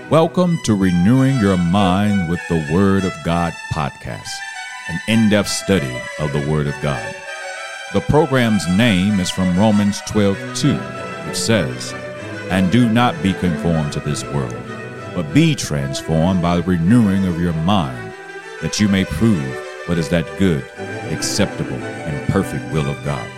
Welcome to Renewing Your Mind with the Word of God podcast, an in-depth study of the Word of God. The program's name is from Romans 12:2, which says, "And do not be conformed to this world, but be transformed by the renewing of your mind, that you may prove what is that good, acceptable, and perfect will of God."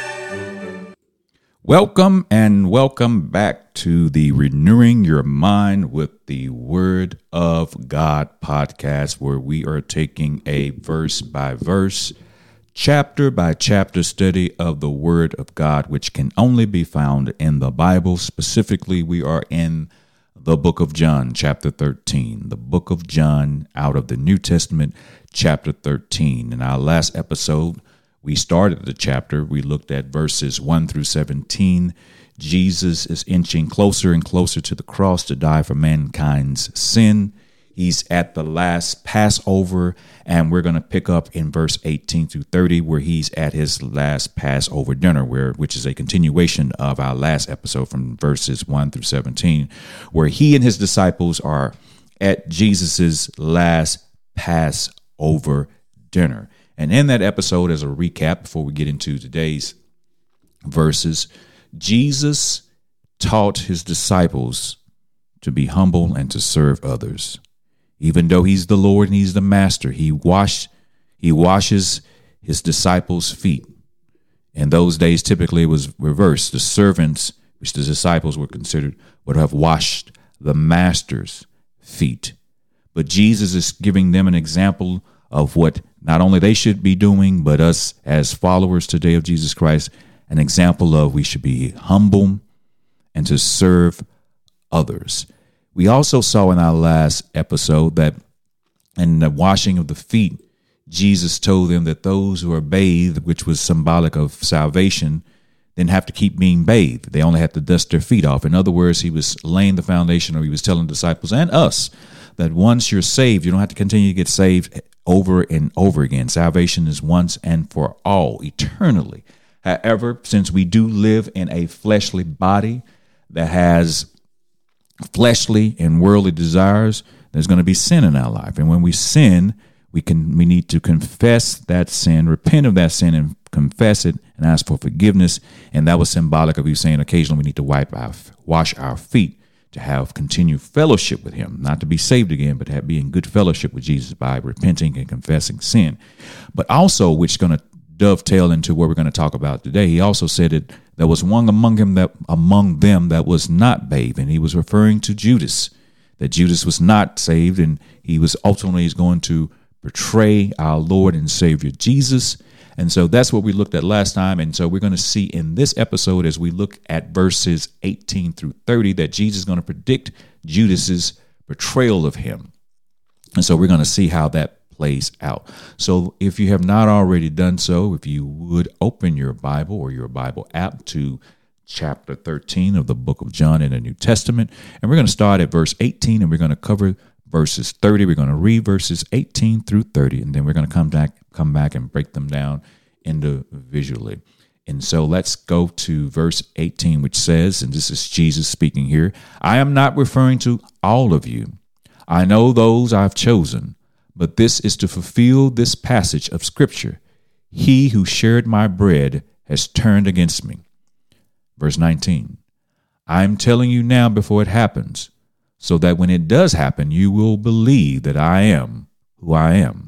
Welcome and welcome back to the Renewing Your Mind with the Word of God podcast, where we are taking a verse by verse, chapter by chapter study of the Word of God, which can only be found in the Bible. Specifically, we are in the book of John, chapter 13, the book of John out of the New Testament, chapter 13. In our last episode, we started the chapter. We looked at verses 1 through 17. Jesus is inching closer and closer to the cross to die for mankind's sin. He's at the last Passover, and we're going to pick up in verse 18 through 30, where he's at his last Passover dinner, which is a continuation of our last episode from verses 1 through 17, where he and his disciples are at Jesus's last Passover dinner. And in that episode, as a recap, before we get into today's verses, Jesus taught his disciples to be humble and to serve others. Even though he's the Lord and he's the master, he washes his disciples' feet. In those days, typically it was reversed. The servants, which the disciples were considered, would have washed the master's feet. But Jesus is giving them an example of what not only they should be doing, but us as followers today of Jesus Christ, an example of we should be humble and to serve others. We also saw in our last episode that in the washing of the feet, Jesus told them that those who are bathed, which was symbolic of salvation, didn't have to keep being bathed. They only had to dust their feet off. In other words, he was laying the foundation, or he was telling disciples and us that once you're saved, you don't have to continue to get saved over and over again. Salvation is once and for all, eternally. However, since we do live in a fleshly body that has fleshly and worldly desires, there's going to be sin in our life. And when we sin, we need to confess that sin, repent of that sin, and confess it and ask for forgiveness. And that was symbolic of you saying occasionally we need to wash our feet to have continued fellowship with him, not to be saved again, but to be in good fellowship with Jesus by repenting and confessing sin. But also, which is going to dovetail into what we're going to talk about today, he also said that there was one among them that was not bathed, and he was referring to Judas, that Judas was not saved, and he was ultimately going to betray our Lord and Savior Jesus. And so that's what we looked at last time. And so we're going to see in this episode, as we look at verses 18 through 30, that Jesus is going to predict Judas's betrayal of him. And so we're going to see how that plays out. So if you have not already done so, if you would open your Bible or your Bible app to chapter 13 of the book of John in the New Testament. And we're going to start at verse 18, and we're going to cover verses 30. We're going to read verses 18 through 30, and then we're going to come back and break them down individually. And so let's go to verse 18, which says, and this is Jesus speaking here, "I am not referring to all of you. I know those I've chosen, but this is to fulfill this passage of Scripture. He who shared my bread has turned against me." Verse 19, "I'm telling you now before it happens, so that when it does happen, you will believe that I am who I am.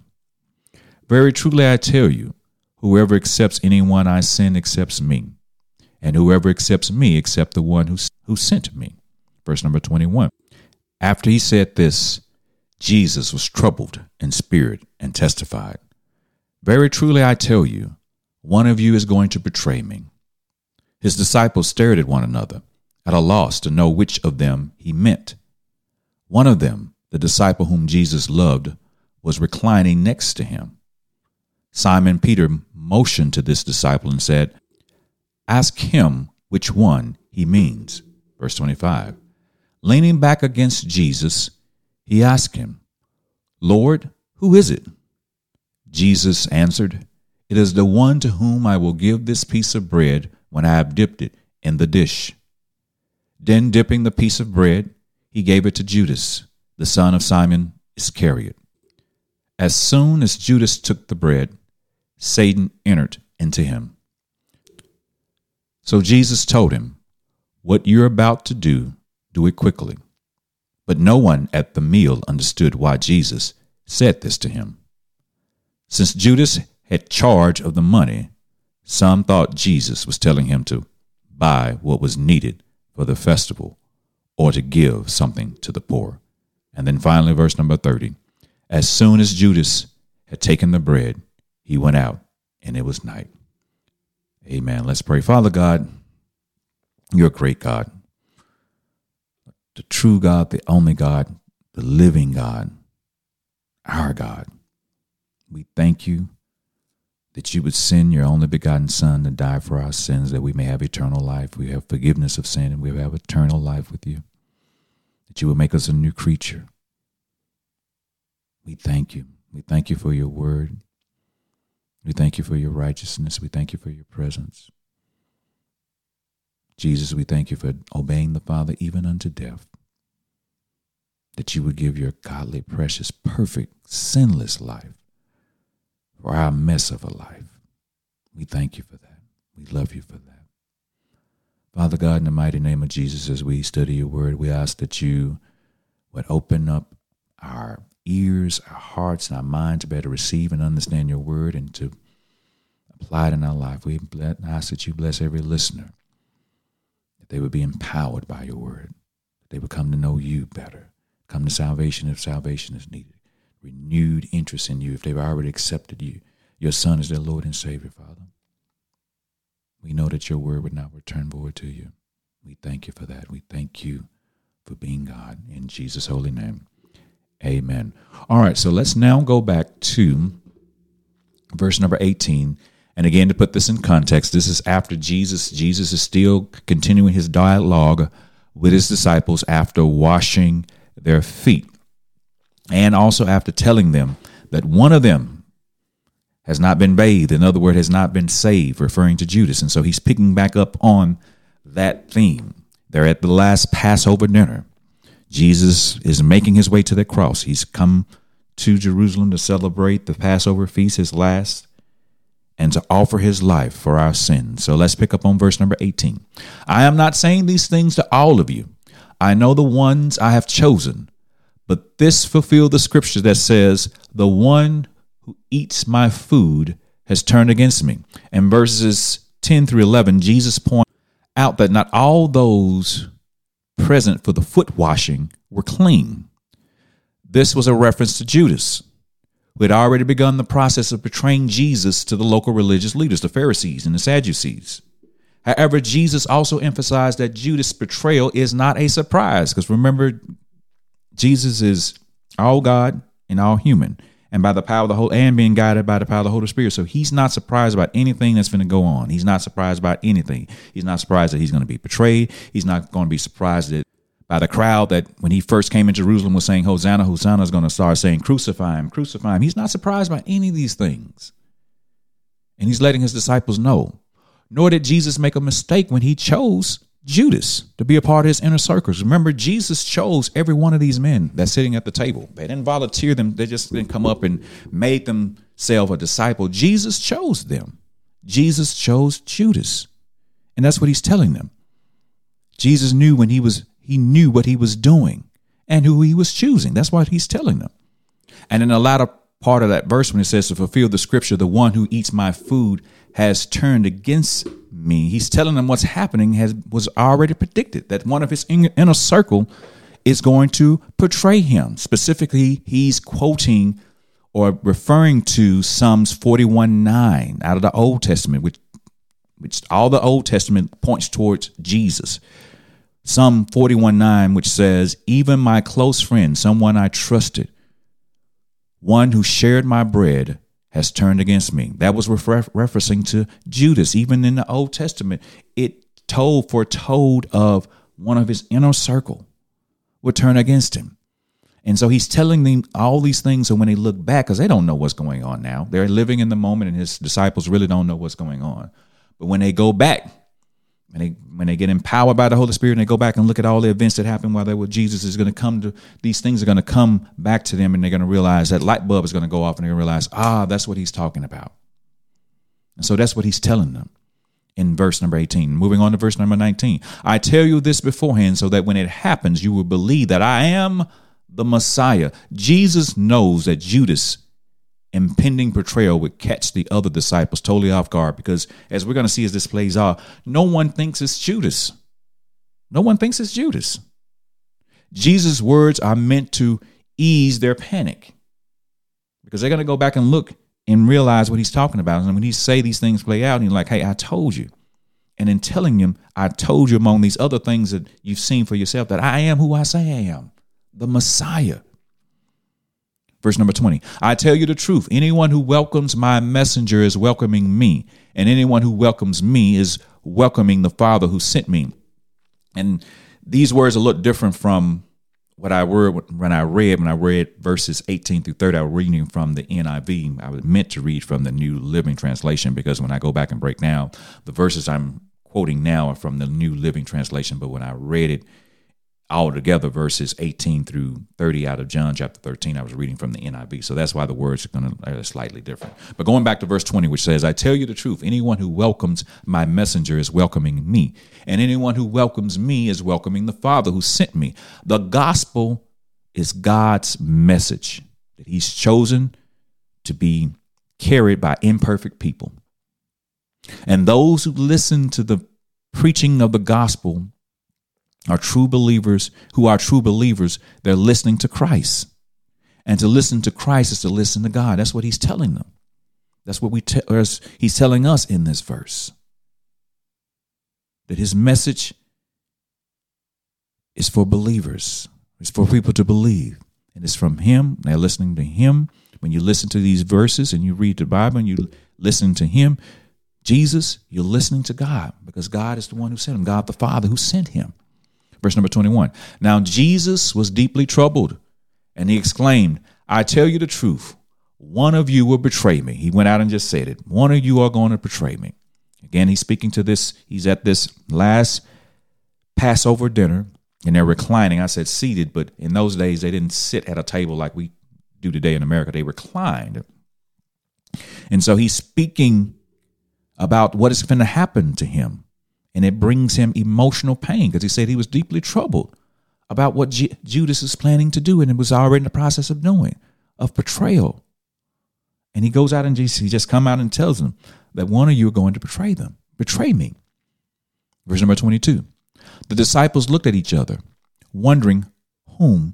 Very truly I tell you, whoever accepts anyone I send accepts me, and whoever accepts me accepts the one who sent me." Verse number 21. After he said this, Jesus was troubled in spirit and testified, "Very truly I tell you, one of you is going to betray me." His disciples stared at one another, at a loss to know which of them he meant. One of them, the disciple whom Jesus loved, was reclining next to him. Simon Peter motioned to this disciple and said, "Ask him which one he means." Verse 25. Leaning back against Jesus, he asked him, "Lord, who is it?" Jesus answered, "It is the one to whom I will give this piece of bread when I have dipped it in the dish." Then dipping the piece of bread, he gave it to Judas, the son of Simon Iscariot. As soon as Judas took the bread, Satan entered into him. So Jesus told him, "What you're about to do it quickly." But no one at the meal understood why Jesus said this to him. Since Judas had charge of the money, some thought Jesus was telling him to buy what was needed for the festival or to give something to the poor. And then finally, verse number 30. As soon as Judas had taken the bread, he went out, and it was night. Amen. Let's pray. Father God, you're a great God, the true God, the only God, the living God, our God. We thank you that you would send your only begotten Son to die for our sins, that we may have eternal life. We have forgiveness of sin, and we have eternal life with you, that you would make us a new creature. We thank you. We thank you for your word. We thank you for your righteousness. We thank you for your presence. Jesus, we thank you for obeying the Father even unto death, that you would give your godly, precious, perfect, sinless life for our mess of a life. We thank you for that. We love you for that. Father God, in the mighty name of Jesus, as we study your word, we ask that you would open up our ears, our hearts, and our minds to be able to receive and understand your word and to apply it in our life. We ask that you bless every listener, that they would be empowered by your word, that they would come to know you better, come to salvation if salvation is needed, renewed interest in you if they've already accepted you, your Son as their Lord and Savior, Father. We know that your word would not return void to you. We thank you for that. We thank you for being God. In Jesus' holy name, amen. All right, so let's now go back to verse number 18. And again, to put this in context, this is after Jesus. Jesus is still continuing his dialogue with his disciples after washing their feet, and also after telling them that one of them has not been bathed. In other words, has not been saved, referring to Judas. And so he's picking back up on that theme. They're at the last Passover dinner. Jesus is making his way to the cross. He's come to Jerusalem to celebrate the Passover feast, his last, and to offer his life for our sins. So let's pick up on verse number 18. I am not saying these things to all of you. I know the ones I have chosen, but this fulfilled the scripture that says, the one who eats my food has turned against me. And verses 10 through 11, Jesus points out that not all those present for the foot washing were clean. This was a reference to Judas, who had already begun the process of betraying Jesus to the local religious leaders, the Pharisees and the Sadducees. However, Jesus also emphasized that Judas' betrayal is not a surprise, because remember, Jesus is all God and all human, and by the power of the Holy, and being guided by the power of the Holy Spirit. So he's not surprised about anything that's going to go on. He's not surprised about anything. He's not surprised that he's going to be betrayed. He's not going to be surprised that by the crowd that when he first came in Jerusalem was saying, Hosanna, Hosanna, is going to start saying, crucify him, crucify him. He's not surprised by any of these things. And he's letting his disciples know. Nor did Jesus make a mistake when he chose Judas to be a part of his inner circles. Remember, Jesus chose every one of these men that's sitting at the table. They didn't volunteer them. They just didn't come up and made themselves a disciple. Jesus chose them. Jesus chose Judas. And that's what he's telling them. Jesus knew he knew what he was doing and who he was choosing. That's what he's telling them. And in the latter part of that verse, when it says to fulfill the scripture, the one who eats my food has turned against me, he's telling them what's happening was already predicted, that one of his inner circle is going to betray him. Specifically, he's quoting or referring to Psalms 41:9 out of the Old Testament, which all the Old Testament points towards Jesus. Psalm 41:9, which says, even my close friend, someone I trusted, one who shared my bread, has turned against me. That was referencing to Judas. Even in the Old Testament, it foretold of one of his inner circle would turn against him. And so he's telling them all these things. So when they look back, because they don't know what's going on now, they're living in the moment and his disciples really don't know what's going on. But when they go back when they get empowered by the Holy Spirit and they go back and look at all the events that happened while they were Jesus, is going to come to these things are going to come back to them, and they're going to realize that light bulb is going to go off, and they're going to realize, that's what he's talking about. And so that's what he's telling them in verse number 18. Moving on to verse number 19. I tell you this beforehand so that when it happens, you will believe that I am the Messiah. Jesus knows that Judas' impending betrayal would catch the other disciples totally off guard, because as we're going to see as this plays out, no one thinks it's Judas. No one thinks it's Judas. Jesus' words are meant to ease their panic, because they're going to go back and look and realize what he's talking about. And when he say these things play out, and he's like, hey, I told you. And in telling him, I told you among these other things that you've seen for yourself, that I am who I say I am, the Messiah. Verse number 20, I tell you the truth. Anyone who welcomes my messenger is welcoming me, and anyone who welcomes me is welcoming the Father who sent me. And these words are a little different from what I read when I read verses 18 through 30. I was reading from the NIV. I was meant to read from the New Living Translation, because when I go back and break down, the verses I'm quoting now are from the New Living Translation. But when I read it all together, verses 18 through 30 out of John chapter 13, I was reading from the NIV. So that's why the words are slightly different. But going back to verse 20, which says, I tell you the truth. Anyone who welcomes my messenger is welcoming me. And anyone who welcomes me is welcoming the Father who sent me. The gospel is God's message that he's chosen to be carried by imperfect people. And those who listen to the preaching of the gospel are true believers. Who are true believers, they're listening to Christ. And to listen to Christ is to listen to God. That's what he's telling them. That's what he's telling us in this verse. That his message is for believers. It's for people to believe. And it's from him. They're listening to him. When you listen to these verses and you read the Bible and you listen to him, Jesus, you're listening to God, because God is the one who sent him, God the Father who sent him. Verse number 21. Now Jesus was deeply troubled, and he exclaimed, I tell you the truth. One of you will betray me. He went out and just said it. One of you are going to betray me. Again, he's speaking to this. He's at this last Passover dinner, and they're reclining. I said seated, but in those days, they didn't sit at a table like we do today in America. They reclined. And so he's speaking about what is going to happen to him. And it brings him emotional pain, because he said he was deeply troubled about what Judas is planning to do, and it was already in the process of doing, of betrayal. And he goes out and he just come out and tells them that one of you are going to betray me. Verse number 22. The disciples looked at each other, wondering whom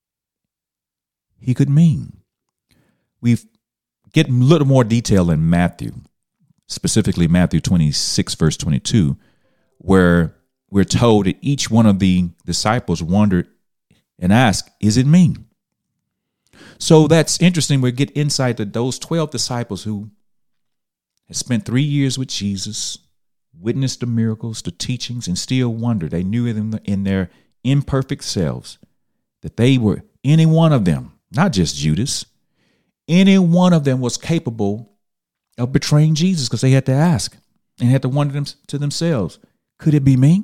he could mean. We get a little more detail in Matthew, specifically Matthew 26, verse 22, where we're told that each one of the disciples wondered and asked, is it me? So that's interesting. We get insight that those 12 disciples who had spent 3 years with Jesus, witnessed the miracles, the teachings, and still wondered. They knew in their imperfect selves that they were, any one of them, not just Judas, any one of them was capable of betraying Jesus, because they had to ask and had to wonder to themselves, could it be me?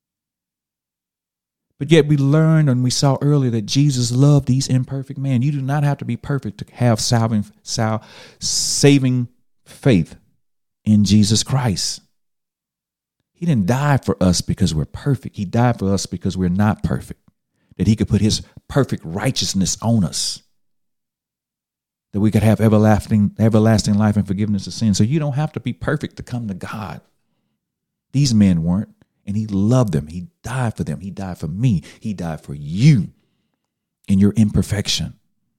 But yet we learned and we saw earlier that Jesus loved these imperfect men. You do not have to be perfect to have saving faith in Jesus Christ. He didn't die for us because we're perfect. He died for us because we're not perfect, that he could put his perfect righteousness on us, that we could have everlasting life and forgiveness of sin. So you don't have to be perfect to come to God. These men weren't, and he loved them. He died for them. He died for me. He died for you in your imperfection.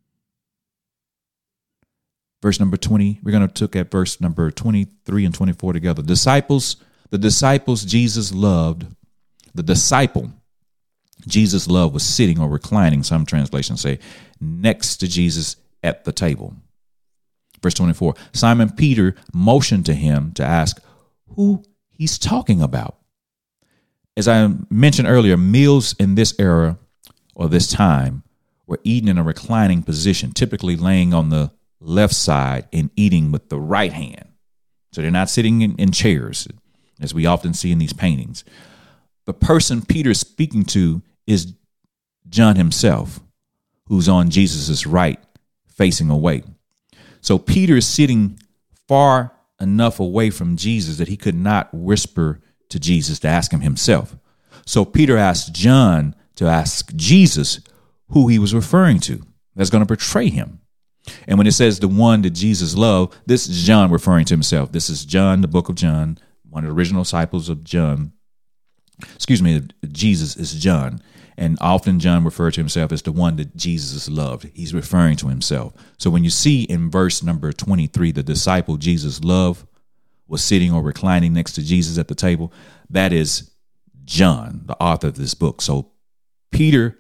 Verse number 20, we're going to look at verse number 23 and 24 together. The disciples Jesus loved, the disciple Jesus loved was sitting or reclining, some translations say, next to Jesus at the table. Verse 24, Simon Peter motioned to him to ask who he's talking about. As I mentioned earlier, meals in this era or this time were eaten in a reclining position, typically laying on the left side and eating with the right hand. So they're not sitting in chairs. as we often see in these paintings. The person Peter is speaking to is John himself, who's on Jesus' right, facing away. So Peter is sitting far enough away from Jesus that he could not whisper to Jesus to ask him himself. So Peter asked John to ask Jesus who he was referring to that's going to betray him. And when it says the one that Jesus loved, this is John referring to himself. This is John, the book of John, one of the original disciples of John. Jesus is John. And often John referred to himself as the one that Jesus loved. He's referring to himself. So when you see in verse number 23, the disciple Jesus loved was sitting or reclining next to Jesus at the table, that is John, the author of this book. So Peter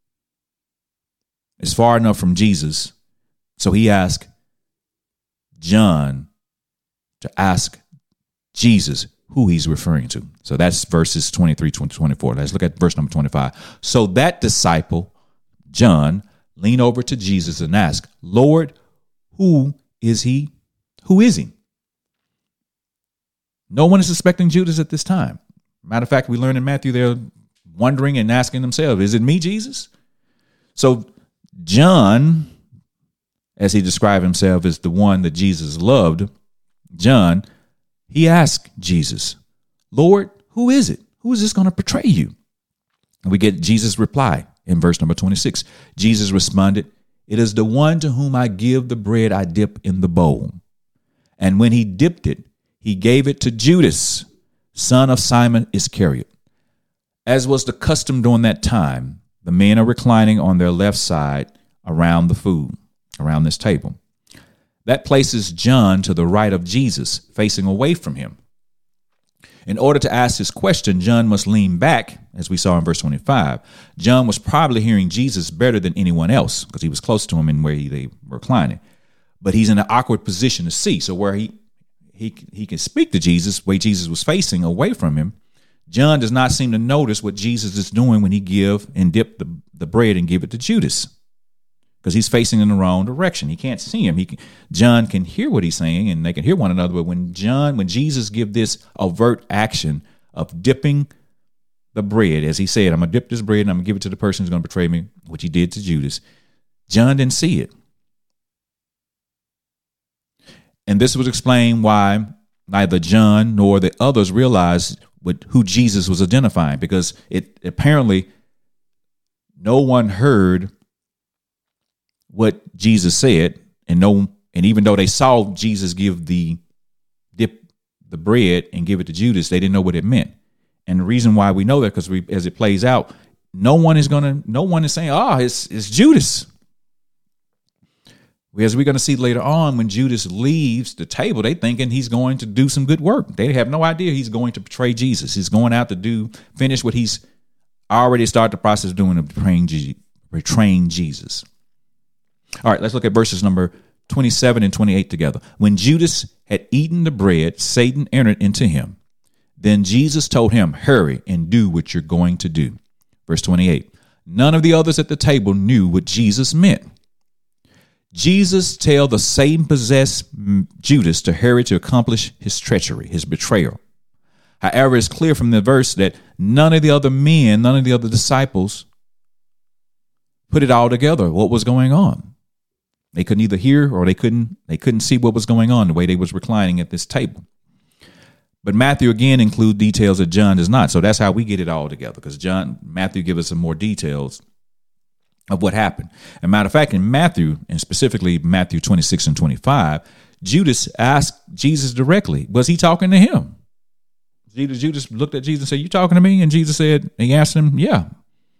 is far enough from Jesus. So he asked John to ask Jesus who he's referring to. So that's verses 23, 24. Let's look at verse number 25. So that disciple, John, leaned over to Jesus and asked, Lord, who is he? Who is he? No one is suspecting Judas at this time. Matter of fact, we learn in Matthew, they're wondering and asking themselves, is it me, Jesus? So John, as he described himself as the one that Jesus loved, John, he asked Jesus, Lord, who is it? Who is this going to betray you? And we get Jesus' reply in verse number 26. Jesus responded, it is the one to whom I give the bread I dip in the bowl. And when he dipped it, he gave it to Judas, son of Simon Iscariot. As was the custom during that time, the men are reclining on their left side around the food, around this table. That places John to the right of Jesus, facing away from him. In order to ask his question, John must lean back, as we saw in verse 25. John was probably hearing Jesus better than anyone else because he was close to him and where they were reclining. But he's in an awkward position to see. So where he can speak to Jesus, where Jesus was facing away from him, John does not seem to notice what Jesus is doing when he dip the bread and give it to Judas, because he's facing in the wrong direction. He can't see him. John can hear what he's saying and they can hear one another. But when Jesus give this overt action of dipping the bread, as he said, I'm going to dip this bread and I'm going to give it to the person who's going to betray me, which he did to Judas, John didn't see it. And this would explain why neither John nor the others realized who Jesus was identifying, because it apparently no one heard what Jesus said, and even though they saw Jesus dip the bread and give it to Judas, they didn't know what it meant. And the reason why we know that, because as it plays out, no one is saying, it's Judas. As we're going to see later on, when Judas leaves the table, they thinking he's going to do some good work. They have no idea he's going to betray Jesus. He's going out to finish what he's already started the process of doing, of betraying Jesus. All right, let's look at verses number 27 and 28 together. When Judas had eaten the bread, Satan entered into him. Then Jesus told him, hurry and do what you're going to do. Verse 28. None of the others at the table knew what Jesus meant. Jesus tell the Satan-possessed Judas to hurry to accomplish his treachery, his betrayal. However, it's clear from the verse that none of the other disciples put it all together, what was going on. They couldn't either hear or they couldn't see what was going on the way they was reclining at this table. But Matthew again include details that John does not. So that's how we get it all together, because Matthew gives us some more details of what happened. As a matter of fact, in Matthew, and specifically Matthew 26 and 25, Judas asked Jesus directly, was he talking to him? Judas looked at Jesus and said, you talking to me? And Jesus said, he asked him, yeah.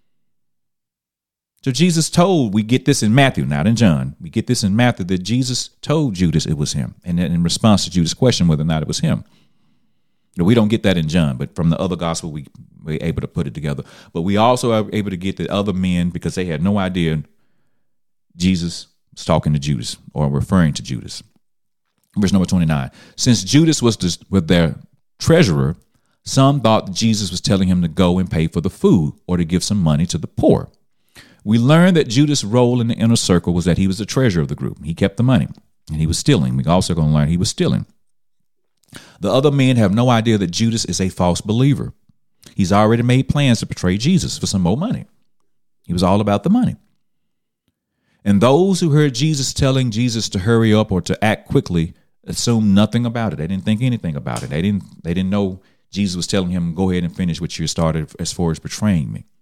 So Jesus we get this in Matthew, not in John. We get this in Matthew that Jesus told Judas it was him. And then in response to Judas' question whether or not it was him. We don't get that in John, but from the other gospel, we're able to put it together. But we also are able to get the other men, because they had no idea Jesus was talking to Judas or referring to Judas. Verse number 29. Since Judas was with their treasurer, some thought Jesus was telling him to go and pay for the food or to give some money to the poor. We learned that Judas' role in the inner circle was that he was the treasurer of the group. He kept the money and he was stealing. We also going to learn he was stealing. The other men have no idea that Judas is a false believer. He's already made plans to betray Jesus for some more money. He was all about the money. And those who heard Jesus telling Jesus to hurry up or to act quickly assumed nothing about it. They didn't think anything about it. They didn't know Jesus was telling him, go ahead and finish what you started as far as betraying me.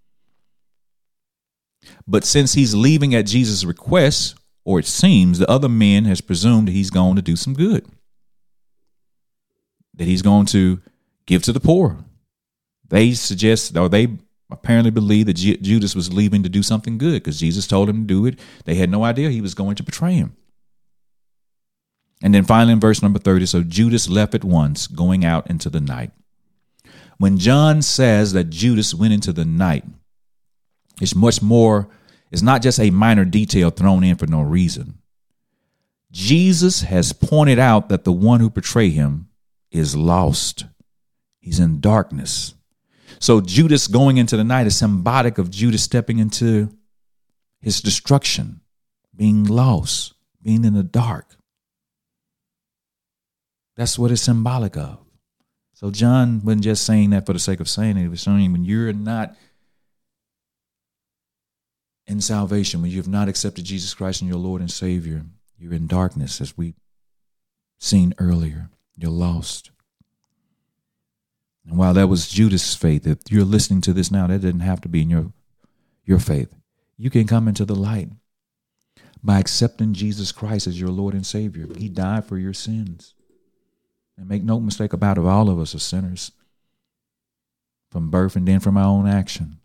But since he's leaving at Jesus' request, or it seems the other men has presumed that he's going to do some good, that he's going to give to the poor. They suggest, or they apparently believe that Judas was leaving to do something good because Jesus told him to do it. They had no idea he was going to betray him. And then finally in verse number 30, so Judas left at once, going out into the night. When John says that Judas went into the night, it's much more, it's not just a minor detail thrown in for no reason. Jesus has pointed out that the one who betrayed him is lost. He's in darkness. So Judas going into the night is symbolic of Judas stepping into his destruction, being lost, being in the dark. That's what it's symbolic of. So John wasn't just saying that for the sake of saying it. He was showing when you're not in salvation, when you have not accepted Jesus Christ and your Lord and Savior, you're in darkness, as we seen earlier. You're lost. And while that was Judas' faith, if you're listening to this now, that didn't have to be in your faith. You can come into the light by accepting Jesus Christ as your Lord and Savior. He died for your sins. And make no mistake about it, all of us are sinners from birth and then from our own action.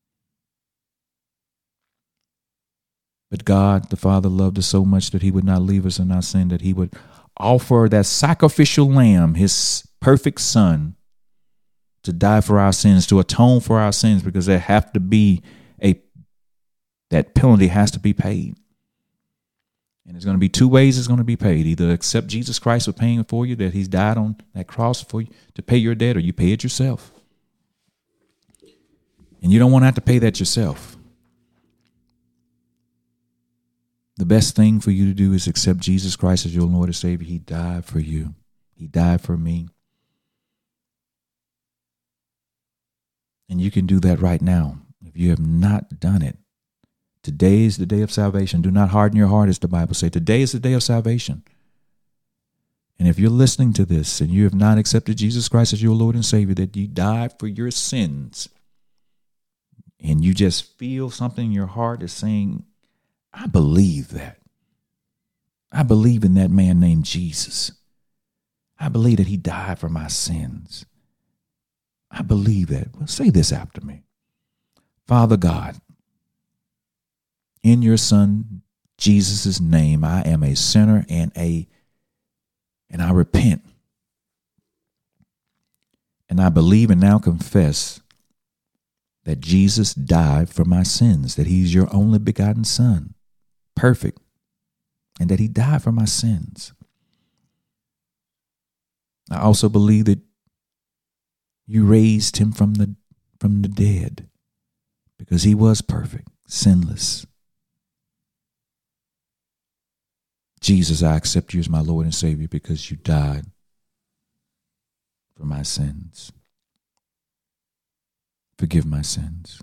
But God, the Father, loved us so much that he would not leave us in our sin, that he would offer that sacrificial lamb, his perfect son, to die for our sins, to atone for our sins, because there have to be that penalty has to be paid. And there's going to be two ways it's going to be paid. Either accept Jesus Christ for paying for you, that he's died on that cross for you to pay your debt, or you pay it yourself. And you don't want to have to pay that yourself. The best thing for you to do is accept Jesus Christ as your Lord and Savior. He died for you. He died for me. And you can do that right now. If you have not done it, today is the day of salvation. Do not harden your heart, as the Bible says. Today is the day of salvation. And if you're listening to this and you have not accepted Jesus Christ as your Lord and Savior, that you died for your sins, and you just feel something in your heart is saying, I believe that. I believe in that man named Jesus. I believe that he died for my sins. I believe that. Well, say this after me. Father God, in your Son Jesus' name, I am a sinner and I repent. And I believe and now confess that Jesus died for my sins, that he's your only begotten Son, perfect, and that he died for my sins. I also believe that you raised him from the dead, because he was perfect, sinless. Jesus, I accept you as my Lord and Savior because you died for my sins. Forgive my sins.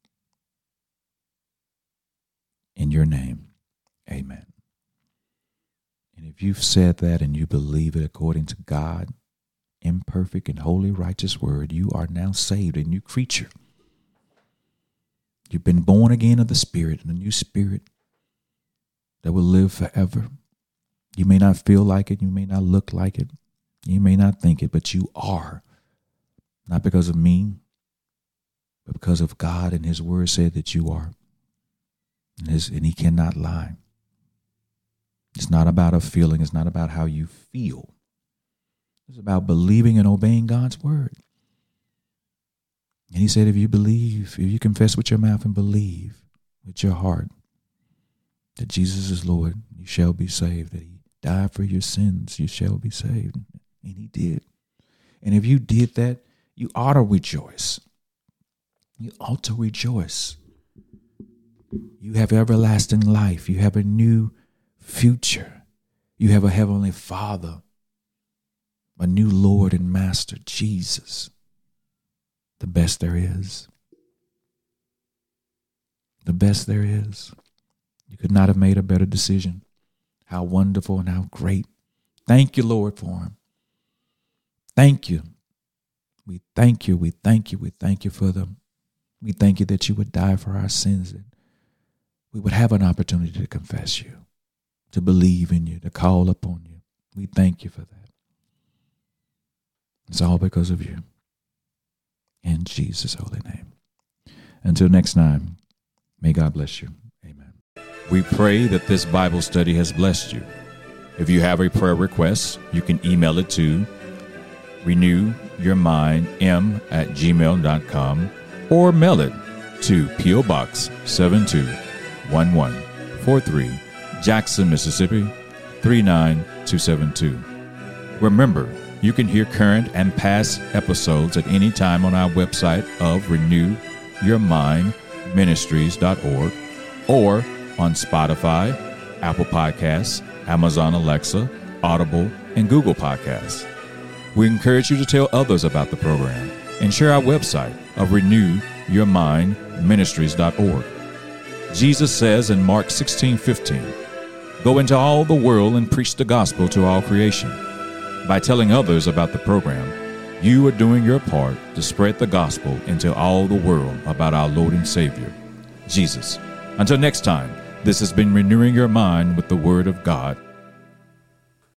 In your name, amen. And if you've said that and you believe it according to God, imperfect and holy, righteous word, you are now saved, a new creature. You've been born again of the Spirit, and a new spirit that will live forever. You may not feel like it. You may not look like it. You may not think it, but you are. Not because of me, but because of God, and his word said that you are. And he cannot lie. It's not about a feeling. It's not about how you feel. It's about believing and obeying God's word. And he said, if you confess with your mouth and believe with your heart that Jesus is Lord, you shall be saved. That he died for your sins, you shall be saved. And he did. And if you did that, you ought to rejoice. You ought to rejoice. You have everlasting life. You have a new future. You have a heavenly Father my new Lord and Master, Jesus, the best there is. The best there is. You could not have made a better decision. How wonderful and how great. Thank you, Lord, for him. Thank you. We thank you. We thank you. We thank you for them. We thank you that you would die for our sins, and we would have an opportunity to confess you, to believe in you, to call upon you. We thank you for that. It's all because of you. In Jesus' holy name. Until next time, may God bless you. Amen. We pray that this Bible study has blessed you. If you have a prayer request, you can email it to renewyourmindm@gmail.com or mail it to P.O. Box 721143, Jackson, Mississippi 39272. Remember, you can hear current and past episodes at any time on our website of renewyourmindministries.org or on Spotify, Apple Podcasts, Amazon Alexa, Audible, and Google Podcasts. We encourage you to tell others about the program and share our website of renewyourmindministries.org. Jesus says in Mark 16:15, "Go into all the world and preach the gospel to all creation." By telling others about the program, you are doing your part to spread the gospel into all the world about our Lord and Savior, Jesus. Until next time, this has been Renewing Your Mind with the Word of God